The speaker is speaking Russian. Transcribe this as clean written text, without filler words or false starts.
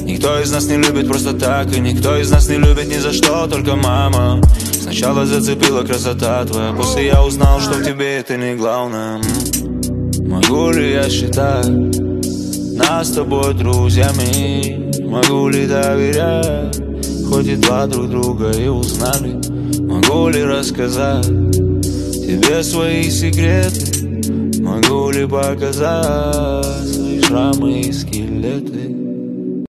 Никто из нас не любит просто так, и никто из нас не любит ни за что, только мама. Сначала зацепила красота твоя, после я узнал, что в тебе это не главное. Могу ли я считать нас с тобой друзьями? Могу ли доверять, хоть едва друг друга и узнали? Могу ли рассказать тебе свои секреты? Могу ли показать свои шрамы и скелеты?